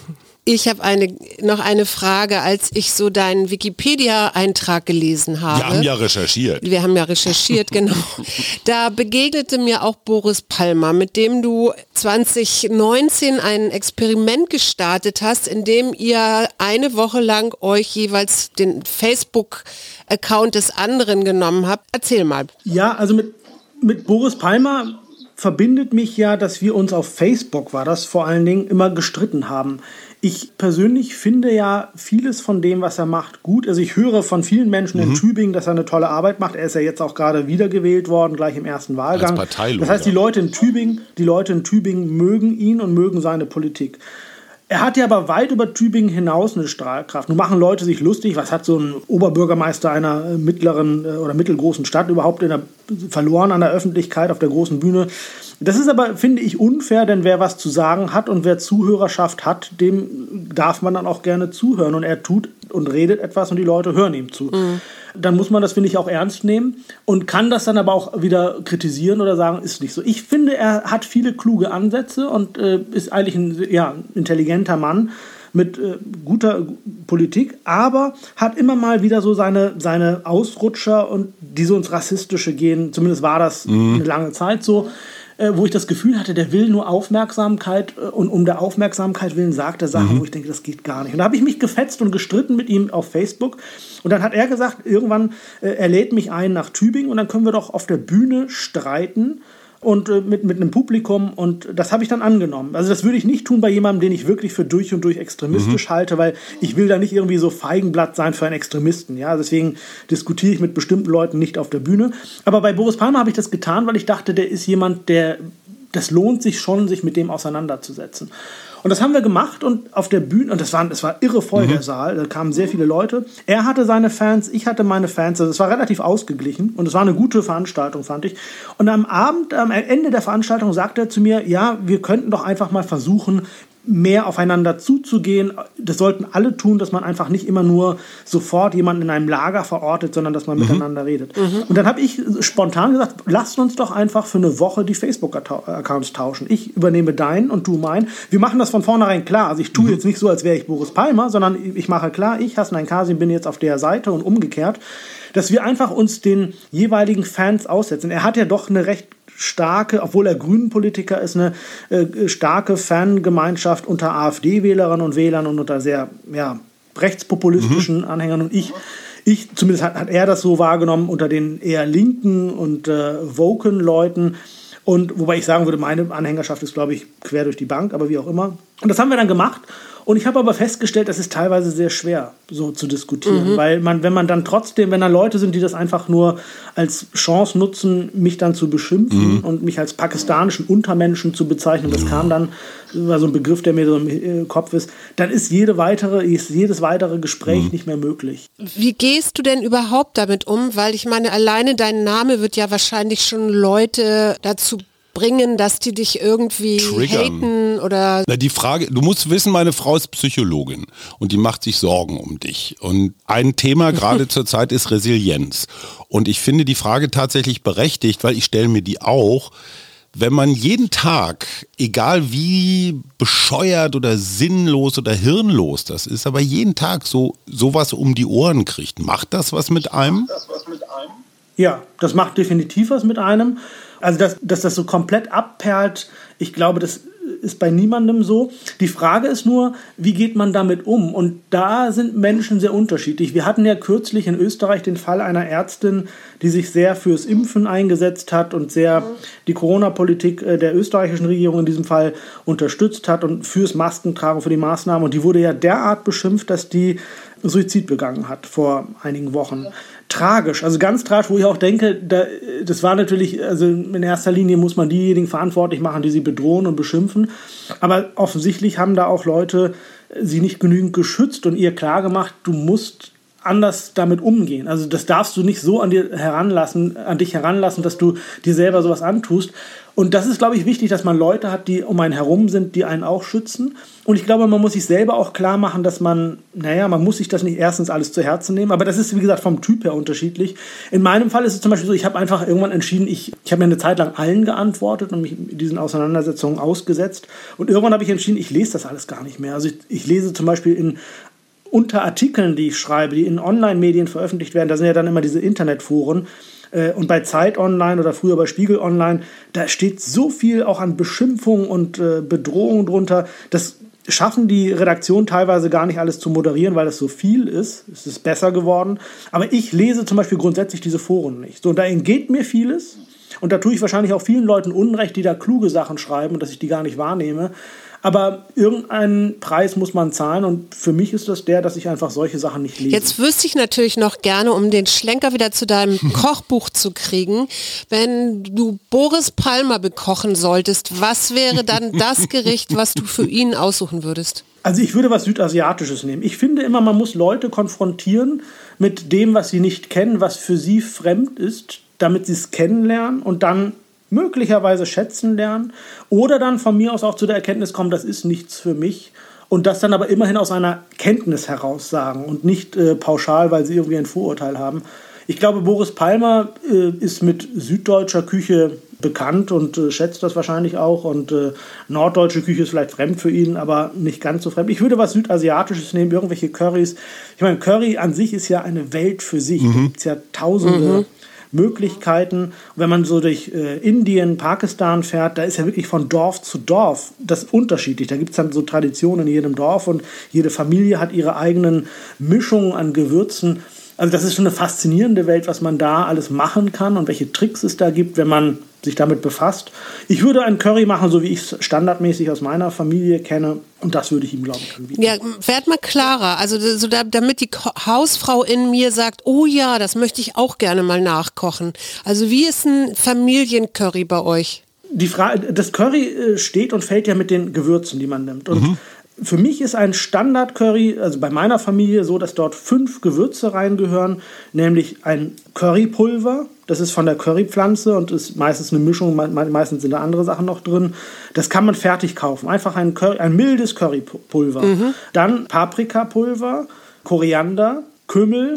Ich habe eine, noch eine Frage, als ich so deinen Wikipedia-Eintrag gelesen habe. Wir haben ja recherchiert. Wir haben ja recherchiert, genau. Da begegnete mir auch Boris Palmer, mit dem du zwanzig neunzehn ein Experiment gestartet hast, in dem ihr eine Woche lang euch jeweils den Facebook-Account des anderen genommen habt. Erzähl mal. Ja, also mit, mit Boris Palmer verbindet mich ja, dass wir uns auf Facebook, war das vor allen Dingen, immer gestritten haben. Ich persönlich finde ja vieles von dem, was er macht, gut. Also ich höre von vielen Menschen mhm. in Tübingen, dass er eine tolle Arbeit macht. Er ist ja jetzt auch gerade wiedergewählt worden, gleich im ersten Wahlgang. Als Parteiloser. Das heißt, die Leute in Tübingen, die Leute in Tübingen mögen ihn und mögen seine Politik. Er hat ja aber weit über Tübingen hinaus eine Strahlkraft. Nun machen Leute sich lustig, was hat so ein Oberbürgermeister einer mittleren oder mittelgroßen Stadt überhaupt in der, verloren an der Öffentlichkeit auf der großen Bühne. Das ist aber, finde ich, unfair, denn wer was zu sagen hat und wer Zuhörerschaft hat, dem darf man dann auch gerne zuhören. Und er tut und redet etwas und die Leute hören ihm zu. Mhm. Dann muss man das, finde ich, auch ernst nehmen und kann das dann aber auch wieder kritisieren oder sagen, ist nicht so. Ich finde, er hat viele kluge Ansätze und äh, ist eigentlich ein ja, intelligenter Mann mit äh, guter Politik, aber hat immer mal wieder so seine, seine Ausrutscher und die so ins Rassistische gehen. Zumindest war das mhm. eine lange Zeit so. Wo ich das Gefühl hatte, der will nur Aufmerksamkeit und um der Aufmerksamkeit willen sagt er Sachen, mhm. wo ich denke, das geht gar nicht. Und da habe ich mich gefetzt und gestritten mit ihm auf Facebook und dann hat er gesagt, irgendwann, äh, er lädt mich ein nach Tübingen und dann können wir doch auf der Bühne streiten und äh, mit, mit einem Publikum und das habe ich dann angenommen. Also das würde ich nicht tun bei jemandem, den ich wirklich für durch und durch extremistisch mhm. halte, weil ich will da nicht irgendwie so Feigenblatt sein für einen Extremisten. Ja? Deswegen diskutiere ich mit bestimmten Leuten nicht auf der Bühne. Aber bei Boris Palmer habe ich das getan, weil ich dachte, der ist jemand, der, das lohnt sich schon, sich mit dem auseinanderzusetzen. Und das haben wir gemacht und auf der Bühne, und das war, das war irre voll, mhm. der Saal, da kamen sehr viele Leute. Er hatte seine Fans, ich hatte meine Fans, also es war relativ ausgeglichen und es war eine gute Veranstaltung, fand ich. Und am Abend, am Ende der Veranstaltung sagte er zu mir, ja, wir könnten doch einfach mal versuchen, mehr aufeinander zuzugehen. Das sollten alle tun, dass man einfach nicht immer nur sofort jemanden in einem Lager verortet, sondern dass man mhm. miteinander redet. Mhm. Und dann habe ich spontan gesagt, lasst uns doch einfach für eine Woche die Facebook-Accounts tauschen. Ich übernehme deinen und du meinen. Wir machen das von vornherein klar. Also ich tue mhm. jetzt nicht so, als wäre ich Boris Palmer, sondern ich mache klar, ich, Hasnain Kasim, bin jetzt auf der Seite und umgekehrt, dass wir einfach uns den jeweiligen Fans aussetzen. Er hat ja doch eine recht starke, obwohl er Grünen-Politiker ist, eine äh, starke Fangemeinschaft unter AfD-Wählerinnen und Wählern und unter sehr ja, rechtspopulistischen mhm. Anhängern. Und ich, ich zumindest hat, hat er das so wahrgenommen, unter den eher linken und äh, woken Leuten. Und wobei ich sagen würde, meine Anhängerschaft ist, glaube ich, quer durch die Bank, aber wie auch immer. Und das haben wir dann gemacht. Und ich habe aber festgestellt, es ist teilweise sehr schwer, so zu diskutieren. Mhm. Weil man, wenn man dann trotzdem, wenn da Leute sind, die das einfach nur als Chance nutzen, mich dann zu beschimpfen mhm. und mich als pakistanischen Untermenschen zu bezeichnen, das kam dann, war so ein Begriff, der mir so im Kopf ist, dann ist, jede weitere, ist jedes weitere Gespräch mhm. nicht mehr möglich. Wie gehst du denn überhaupt damit um? Weil ich meine, alleine dein Name wird ja wahrscheinlich schon Leute dazu bringen, dass die dich irgendwie Triggern. haten oder... Na, die Frage, du musst wissen, meine Frau ist Psychologin und die macht sich Sorgen um dich. Und ein Thema gerade zurzeit ist Resilienz. Und ich finde die Frage tatsächlich berechtigt, weil ich stelle mir die auch, wenn man jeden Tag, egal wie bescheuert oder sinnlos oder hirnlos das ist, aber jeden Tag so sowas um die Ohren kriegt, macht das was mit einem? Macht das was mit einem? Ja, das macht definitiv was mit einem. Also, dass, dass das so komplett abperlt, ich glaube, das ist bei niemandem so. Die Frage ist nur, wie geht man damit um? Und da sind Menschen sehr unterschiedlich. Wir hatten ja kürzlich in Österreich den Fall einer Ärztin, die sich sehr fürs Impfen eingesetzt hat und sehr die Corona-Politik der österreichischen Regierung in diesem Fall unterstützt hat und fürs Maskentragen, für die Maßnahmen. Und die wurde ja derart beschimpft, dass die Suizid begangen hat vor einigen Wochen. Tragisch, also ganz tragisch, wo ich auch denke, da, das war natürlich, also in erster Linie muss man diejenigen verantwortlich machen, die sie bedrohen und beschimpfen, aber offensichtlich haben da auch Leute sie nicht genügend geschützt und ihr klargemacht, du musst anders damit umgehen. Also das darfst du nicht so an dir heranlassen, an dich heranlassen, dass du dir selber sowas antust. Und das ist, glaube ich, wichtig, dass man Leute hat, die um einen herum sind, die einen auch schützen. Und ich glaube, man muss sich selber auch klar machen, dass man, naja, man muss sich das nicht erstens alles zu Herzen nehmen, aber das ist, wie gesagt, vom Typ her unterschiedlich. In meinem Fall ist es zum Beispiel so, ich habe einfach irgendwann entschieden, ich, ich habe mir eine Zeit lang allen geantwortet und mich in diesen Auseinandersetzungen ausgesetzt. Und irgendwann habe ich entschieden, ich lese das alles gar nicht mehr. Also ich, ich lese zum Beispiel in unter Artikeln, die ich schreibe, die in Online-Medien veröffentlicht werden, da sind ja dann immer diese Internetforen, und bei Zeit Online oder früher bei Spiegel Online, da steht so viel auch an Beschimpfung und äh, Bedrohung drunter. Das schaffen die Redaktion teilweise gar nicht alles zu moderieren, weil das so viel ist. Es ist besser geworden. Aber ich lese zum Beispiel grundsätzlich diese Foren nicht. So, und da entgeht mir vieles. Und da tue ich wahrscheinlich auch vielen Leuten Unrecht, die da kluge Sachen schreiben und dass ich die gar nicht wahrnehme. Aber irgendeinen Preis muss man zahlen und für mich ist das der, dass ich einfach solche Sachen nicht lese. Jetzt wüsste ich natürlich noch gerne, um den Schlenker wieder zu deinem Kochbuch zu kriegen, wenn du Boris Palmer bekochen solltest, was wäre dann das Gericht, was du für ihn aussuchen würdest? Also ich würde was Südasiatisches nehmen. Ich finde immer, man muss Leute konfrontieren mit dem, was sie nicht kennen, was für sie fremd ist, damit sie es kennenlernen und dann möglicherweise schätzen lernen oder dann von mir aus auch zu der Erkenntnis kommen, das ist nichts für mich und das dann aber immerhin aus einer Kenntnis heraus sagen und nicht äh, pauschal, weil sie irgendwie ein Vorurteil haben. Ich glaube, Boris Palmer äh, ist mit süddeutscher Küche bekannt und äh, schätzt das wahrscheinlich auch und äh, norddeutsche Küche ist vielleicht fremd für ihn, aber nicht ganz so fremd. Ich würde was Südasiatisches nehmen, irgendwelche Currys. Ich meine, Curry an sich ist ja eine Welt für sich. Mhm. Da gibt es ja tausende mhm. Möglichkeiten. Wenn man so durch äh, Indien, Pakistan fährt, da ist ja wirklich von Dorf zu Dorf das unterschiedlich. Da gibt es dann so Traditionen in jedem Dorf und jede Familie hat ihre eigenen Mischungen an Gewürzen. Also das ist schon eine faszinierende Welt, was man da alles machen kann und welche Tricks es da gibt, wenn man sich damit befasst. Ich würde einen Curry machen, so wie ich es standardmäßig aus meiner Familie kenne. Und das würde ich ihm, glaube ich, anbieten. Ja, werd mal klarer. Also so da, damit die Ko- Hausfrau in mir sagt, oh ja, das möchte ich auch gerne mal nachkochen. Also wie ist ein Familiencurry bei euch? Die Frage, das Curry steht und fällt ja mit den Gewürzen, die man nimmt. Und mhm. für mich ist ein Standard-Curry, also bei meiner Familie so, dass dort fünf Gewürze reingehören, nämlich ein Currypulver, das ist von der Currypflanze und ist meistens eine Mischung, meistens sind da andere Sachen noch drin. Das kann man fertig kaufen, einfach ein, Curry, ein mildes Currypulver. Mhm. Dann Paprikapulver, Koriander, Kümmel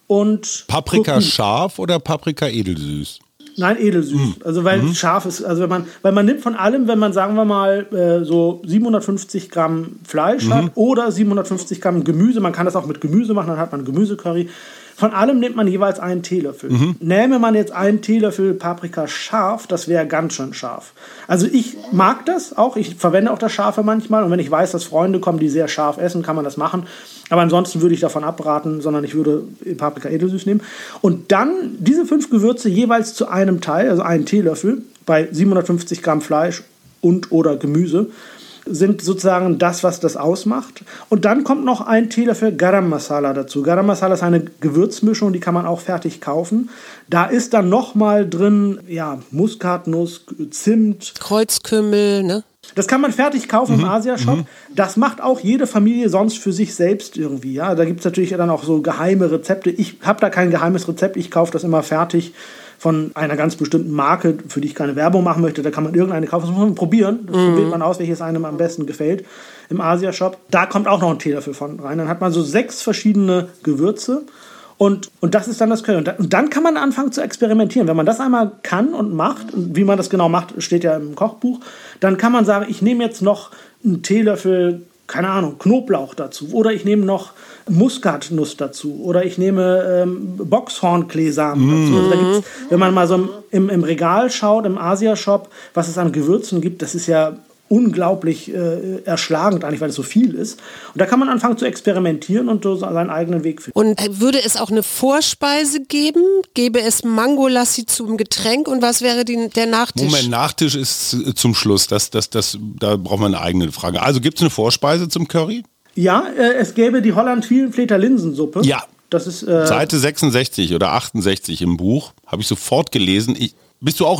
und Paprika Kurkuma. Scharf oder Paprika edelsüß? Nein, edelsüß. Mhm. Also weil mhm. scharf ist, also wenn man, weil man nimmt von allem, wenn man, sagen wir mal, äh, so siebenhundertfünfzig Gramm Fleisch mhm. hat oder siebenhundertfünfzig Gramm Gemüse, man kann das auch mit Gemüse machen, dann hat man Gemüsecurry. Von allem nimmt man jeweils einen Teelöffel. Mhm. Nähme man jetzt einen Teelöffel Paprika scharf, das wäre ganz schön scharf. Also ich mag das auch, ich verwende auch das Scharfe manchmal und wenn ich weiß, dass Freunde kommen, die sehr scharf essen, kann man das machen. Aber ansonsten würde ich davon abraten, sondern ich würde Paprika edelsüß nehmen. Und dann diese fünf Gewürze jeweils zu einem Teil, also einen Teelöffel, bei siebenhundertfünfzig Gramm Fleisch und oder Gemüse, sind sozusagen das, was das ausmacht. Und dann kommt noch ein Teelöffel Garam Masala dazu. Garam Masala ist eine Gewürzmischung, die kann man auch fertig kaufen. Da ist dann nochmal drin, ja, Muskatnuss, Zimt. Kreuzkümmel, ne? Das kann man fertig kaufen mhm. im Asia-Shop. Mhm. Das macht auch jede Familie sonst für sich selbst irgendwie. Ja? Da gibt es natürlich dann auch so geheime Rezepte. Ich habe da kein geheimes Rezept, ich kaufe das immer fertig von einer ganz bestimmten Marke, für die ich keine Werbung machen möchte. Da kann man irgendeine kaufen. Das muss man probieren. Das mhm. probiert man aus, welches einem am besten gefällt im Asia-Shop. Da kommt auch noch ein Teelöffel von rein. Dann hat man so sechs verschiedene Gewürze. Und, und das ist dann das Curry. Und, da, und dann kann man anfangen zu experimentieren. Wenn man das einmal kann und macht, und wie man das genau macht, steht ja im Kochbuch, dann kann man sagen, ich nehme jetzt noch einen Teelöffel, keine Ahnung, Knoblauch dazu. Oder ich nehme noch Muskatnuss dazu. Oder ich nehme ähm, Boxhornkleesamen mm. dazu. Also da gibt's, wenn man mal so im, im Regal schaut, im Asia-Shop, was es an Gewürzen gibt, das ist ja unglaublich äh, erschlagend eigentlich, weil es so viel ist. Und da kann man anfangen zu experimentieren und so seinen eigenen Weg finden. Und würde es auch eine Vorspeise geben? Gäbe es Mangolassi zum Getränk? Und was wäre die, der Nachtisch? Moment, Nachtisch ist zum Schluss. Das, das, das, da braucht man eine eigene Frage. Also gibt es eine Vorspeise zum Curry? Ja, äh, es gäbe die Holland-Vielenfleter Linsensuppe. Ja, das ist, äh, Seite sechsundsechzig oder achtundsechzig im Buch. Habe ich sofort gelesen. Ich, bist du auch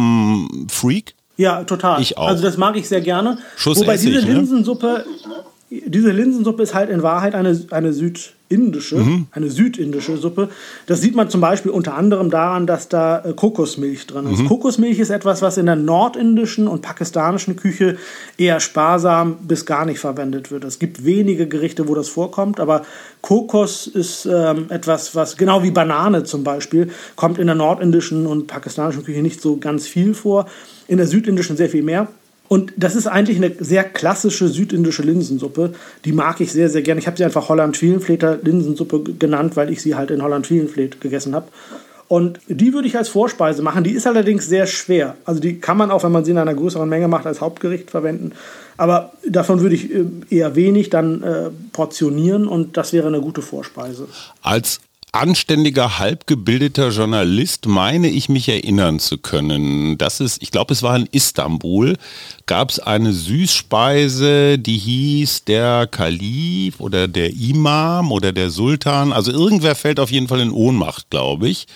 Linsensuppen-Freak? Ja, total. Ich auch. Also das mag ich sehr gerne. Schuss Wobei Essig, diese ne? Linsensuppe, diese Linsensuppe ist halt in Wahrheit eine, eine südindische, mhm. eine südindische Suppe. Das sieht man zum Beispiel unter anderem daran, dass da äh, Kokosmilch drin ist. Mhm. Kokosmilch ist etwas, was in der nordindischen und pakistanischen Küche eher sparsam bis gar nicht verwendet wird. Es gibt wenige Gerichte, wo das vorkommt, aber Kokos ist ähm, etwas, was, genau wie Banane zum Beispiel, kommt in der nordindischen und pakistanischen Küche nicht so ganz viel vor, in der südindischen sehr viel mehr. Und das ist eigentlich eine sehr klassische südindische Linsensuppe. Die mag ich sehr, sehr gerne. Ich habe sie einfach Holland-Wielenfleter Linsensuppe genannt, weil ich sie halt in Holland-Wielenflet gegessen habe. Und die würde ich als Vorspeise machen. Die ist allerdings sehr schwer. Also die kann man auch, wenn man sie in einer größeren Menge macht, als Hauptgericht verwenden. Aber davon würde ich eher wenig dann äh, portionieren und das wäre eine gute Vorspeise. Als anständiger, halbgebildeter Journalist meine ich mich erinnern zu können. Das ist, ich glaube, es war in Istanbul, gab es eine Süßspeise, die hieß der Kalif oder der Imam oder der Sultan. Also irgendwer fällt auf jeden Fall in Ohnmacht, glaube ich.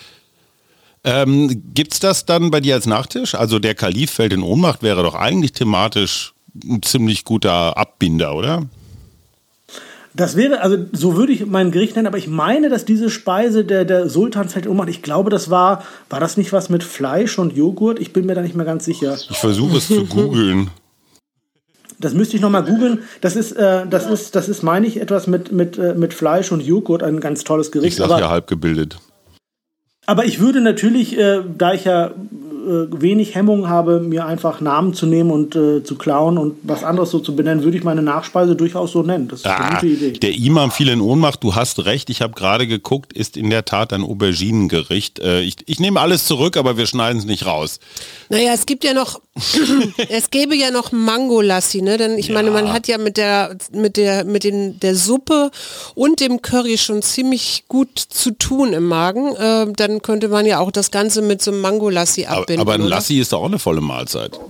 Ähm, gibt's das dann bei dir als Nachtisch? Also der Kalif fällt in Ohnmacht wäre doch eigentlich thematisch ein ziemlich guter Abbinder, oder? Das wäre, also so würde ich mein Gericht nennen, aber ich meine, dass diese Speise, der, der Sultan fällt in Ohnmacht, ich glaube, das war, war das nicht was mit Fleisch und Joghurt? Ich bin mir da nicht mehr ganz sicher. Ich versuche es zu googeln. Das müsste ich nochmal googeln. Das ist, äh, das ist, das ist, meine ich, etwas mit, mit, äh, mit Fleisch und Joghurt, ein ganz tolles Gericht. Ich sage ja halb gebildet. Aber ich würde natürlich, äh, da ich ja wenig Hemmung habe, mir einfach Namen zu nehmen und äh, zu klauen und was anderes so zu benennen, würde ich meine Nachspeise durchaus so nennen. Das ist ah, eine gute Idee. Der Imam fiel in Ohnmacht, du hast recht, ich habe gerade geguckt, ist in der Tat ein Auberginengericht. Äh, ich, ich nehme alles zurück, aber wir schneiden es nicht raus. Naja, es gibt ja noch, es gäbe ja noch Mangolassi, ne? Denn ich ja. meine, man hat ja mit der, mit der, mit den, der Suppe und dem Curry schon ziemlich gut zu tun im Magen. Äh, dann könnte man ja auch das Ganze mit so einem Mangolassi abbinden. Aber ein oder? Lassi ist doch auch eine volle Mahlzeit.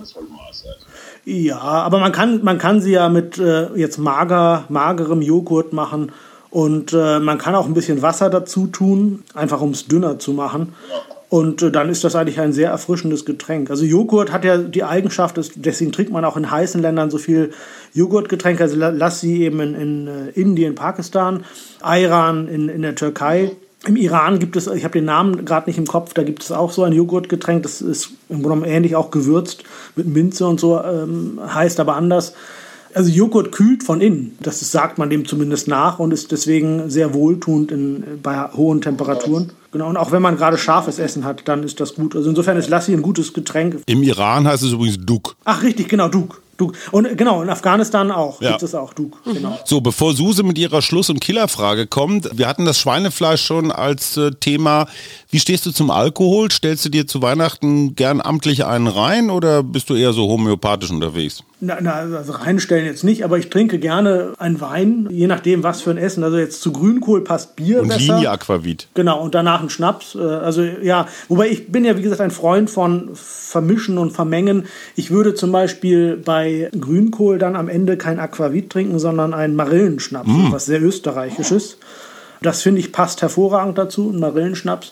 Ja, aber man kann, man kann sie ja mit äh, jetzt mager, magerem Joghurt machen und äh, man kann auch ein bisschen Wasser dazu tun, einfach um es dünner zu machen. Und äh, dann ist das eigentlich ein sehr erfrischendes Getränk. Also Joghurt hat ja die Eigenschaft, dass, deswegen trinkt man auch in heißen Ländern so viel Joghurtgetränke. Also Lassi eben in, in uh, Indien, Pakistan, Ayran in, in der Türkei. Im Iran gibt es, ich habe den Namen gerade nicht im Kopf, da gibt es auch so ein Joghurtgetränk, das ist im Grunde genommen ähnlich auch gewürzt mit Minze und so, ähm, heißt aber anders. Also Joghurt kühlt von innen, das sagt man dem zumindest nach und ist deswegen sehr wohltuend in, bei hohen Temperaturen. Genau, und auch wenn man gerade scharfes Essen hat, dann ist das gut. Also insofern ist Lassi ein gutes Getränk. Im Iran heißt es übrigens Duk. Ach richtig, genau, Duk. Duk. Und genau, in Afghanistan auch ja. gibt es auch Duk. Genau. So, bevor Suse mit ihrer Schluss- und Killerfrage kommt, wir hatten das Schweinefleisch schon als äh, Thema. Wie stehst du zum Alkohol? Stellst du dir zu Weihnachten gern amtlich einen rein oder bist du eher so homöopathisch unterwegs? Na, na, also reinstellen jetzt nicht, aber ich trinke gerne einen Wein, je nachdem was für ein Essen. Also jetzt zu Grünkohl passt Bier und besser. Linie Aquavit. Genau, und danach ein Schnaps. Also ja, wobei ich bin ja wie gesagt ein Freund von Vermischen und Vermengen. Ich würde zum Beispiel bei Grünkohl dann am Ende kein Aquavit trinken, sondern einen Marillenschnaps, mm. was sehr österreichisches. Das finde ich passt hervorragend dazu, ein Marillenschnaps.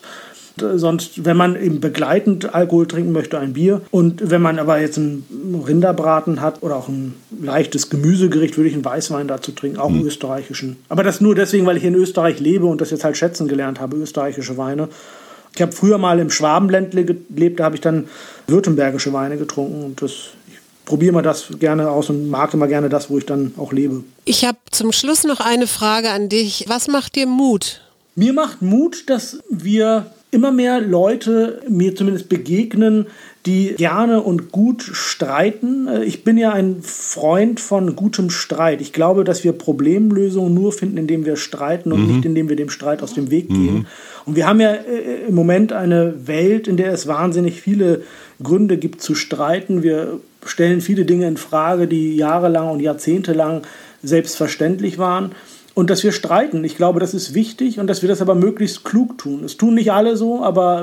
Sonst, wenn man eben begleitend Alkohol trinken möchte, ein Bier. Und wenn man aber jetzt einen Rinderbraten hat oder auch ein leichtes Gemüsegericht, würde ich einen Weißwein dazu trinken, auch einen mhm. österreichischen. Aber das nur deswegen, weil ich in Österreich lebe und das jetzt halt schätzen gelernt habe, österreichische Weine. Ich habe früher mal im Schwabenländle gelebt, da habe ich dann württembergische Weine getrunken und das... Ich probiere mal das gerne aus und mag immer gerne das, wo ich dann auch lebe. Ich habe zum Schluss noch eine Frage an dich. Was macht dir Mut? Mir macht Mut, dass wir immer mehr Leute mir zumindest begegnen, die gerne und gut streiten. Ich bin ja ein Freund von gutem Streit. Ich glaube, dass wir Problemlösungen nur finden, indem wir streiten und mhm. nicht, indem wir dem Streit aus dem Weg gehen. Mhm. Und wir haben ja im Moment eine Welt, in der es wahnsinnig viele Gründe gibt zu streiten. Wir stellen viele Dinge in Frage, die jahrelang und jahrzehntelang selbstverständlich waren. Und dass wir streiten, ich glaube, das ist wichtig und dass wir das aber möglichst klug tun. Es tun nicht alle so, aber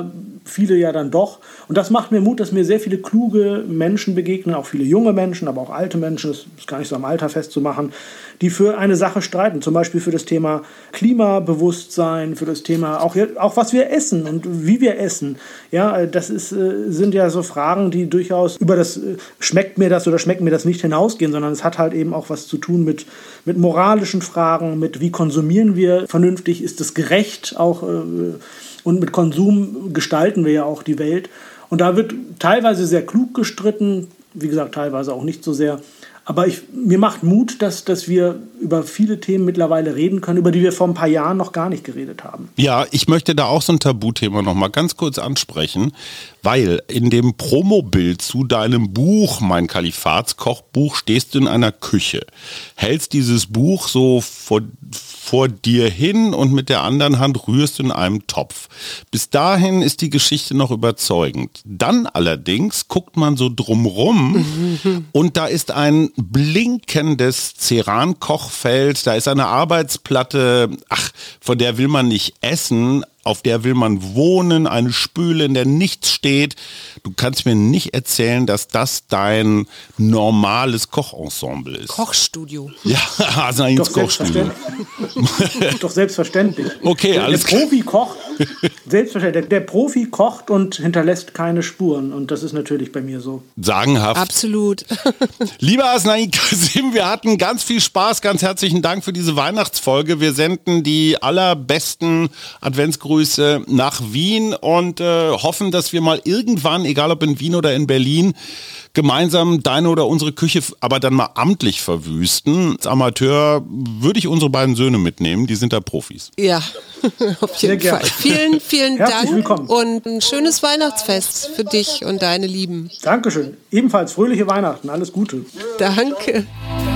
viele ja dann doch. Und das macht mir Mut, dass mir sehr viele kluge Menschen begegnen, auch viele junge Menschen, aber auch alte Menschen, das ist gar nicht so am Alter festzumachen, die für eine Sache streiten, zum Beispiel für das Thema Klimabewusstsein, für das Thema auch, auch was wir essen und wie wir essen. Ja, das ist, sind ja so Fragen, die durchaus über das schmeckt mir das oder schmeckt mir das nicht hinausgehen, sondern es hat halt eben auch was zu tun mit, mit moralischen Fragen, mit wie konsumieren wir vernünftig, ist es gerecht auch äh, und mit Konsum gestalten wir ja auch die Welt. Und da wird teilweise sehr klug gestritten, wie gesagt, teilweise auch nicht so sehr. Aber ich, mir macht Mut, dass, dass wir über viele Themen mittlerweile reden können, über die wir vor ein paar Jahren noch gar nicht geredet haben. Ja, ich möchte da auch so ein Tabuthema noch mal ganz kurz ansprechen, weil in dem Promobild zu deinem Buch, mein Kalifatskochbuch, stehst du in einer Küche, hältst dieses Buch so vor, vor dir hin und mit der anderen Hand rührst du in einem Topf. Bis dahin ist die Geschichte noch überzeugend. Dann allerdings guckt man so drumrum und da ist ein blinkendes Ceran-Kochfeld, da ist eine Arbeitsplatte, ach, von der will man nicht essen, auf der will man wohnen, eine Spüle, in der nichts steht. Du kannst mir nicht erzählen, dass das dein normales Kochensemble ist. Kochstudio. Ja, also ein Doch Kochstudio. Selbstverständlich. Doch selbstverständlich. Okay, der, alles der Profi kocht, selbstverständlich. Der, der Profi kocht und hinterlässt keine Spuren. Und das ist natürlich bei mir so. Sagenhaft. Absolut. Lieber Hasnain Kasim, wir hatten ganz viel Spaß. Ganz herzlichen Dank für diese Weihnachtsfolge. Wir senden die allerbesten Adventsgrüße nach Wien und äh, hoffen, dass wir mal irgendwann, egal ob in Wien oder in Berlin, gemeinsam deine oder unsere Küche aber dann mal amtlich verwüsten. Als Amateur würde ich unsere beiden Söhne mitnehmen, die sind da Profis. Ja, auf jeden Sehr Fall. gerne. Vielen, vielen Herzlich Dank willkommen. und ein schönes Weihnachtsfest für dich und deine Lieben. Dankeschön. Ebenfalls fröhliche Weihnachten. Alles Gute. Danke.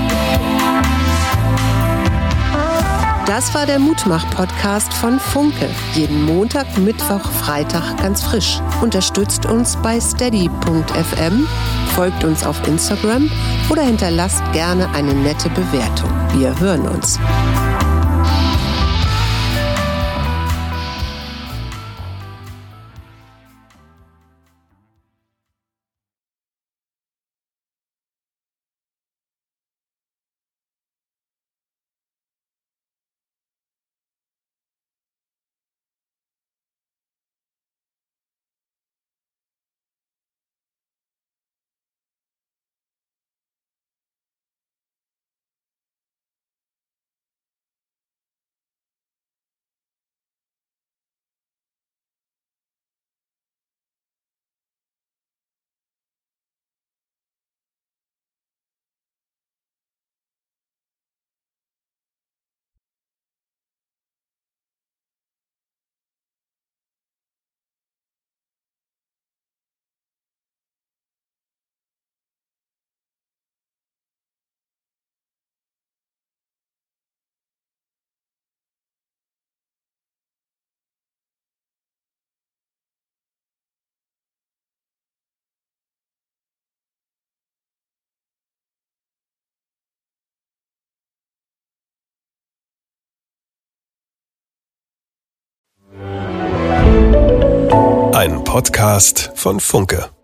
Das war der Mutmach-Podcast von Funke. Jeden Montag, Mittwoch, Freitag ganz frisch. Unterstützt uns bei steady punkt f m, folgt uns auf Instagram oder hinterlasst gerne eine nette Bewertung. Wir hören uns. Ein Podcast von Funke.